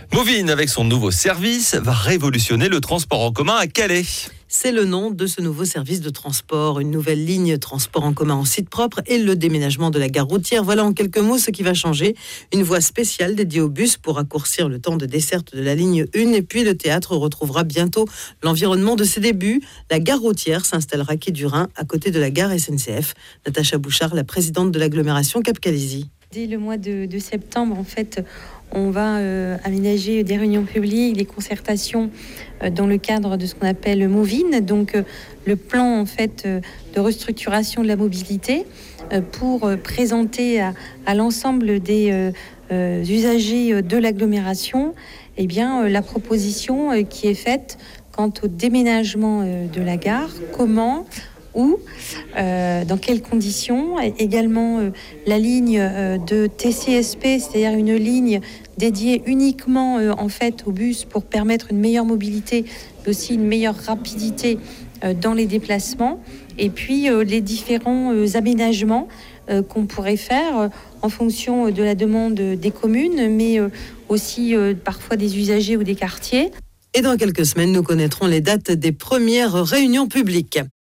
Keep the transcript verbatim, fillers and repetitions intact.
Movin, avec son nouveau service, va révolutionner le transport en commun à Calais. C'est le nom de ce nouveau service de transport, une nouvelle ligne transport en commun en site propre et le déménagement de la gare routière. Voilà en quelques mots ce qui va changer. Une voie spéciale dédiée au bus pour raccourcir le temps de desserte de la ligne un. Et puis le théâtre retrouvera bientôt l'environnement de ses débuts. La gare routière s'installera quai du Rhin à côté de la gare S N C F. Natacha Bouchard, la présidente de l'agglomération Cap-Calaisie. Dès le mois de, de septembre, en fait, on va euh, aménager des réunions publiques, des concertations euh, dans le cadre de ce qu'on appelle Movin, donc euh, le plan en fait euh, de restructuration de la mobilité euh, pour euh, présenter à, à l'ensemble des euh, euh, usagers de l'agglomération eh bien, euh, la proposition euh, qui est faite quant au déménagement euh, de la gare, comment où, euh, dans quelles conditions, et également euh, la ligne euh, de T C S P, c'est-à-dire une ligne dédiée uniquement euh, en fait au bus pour permettre une meilleure mobilité, mais aussi une meilleure rapidité euh, dans les déplacements, et puis euh, les différents euh, aménagements euh, qu'on pourrait faire euh, en fonction de la demande des communes, mais euh, aussi euh, parfois des usagers ou des quartiers. Et dans quelques semaines, nous connaîtrons les dates des premières réunions publiques.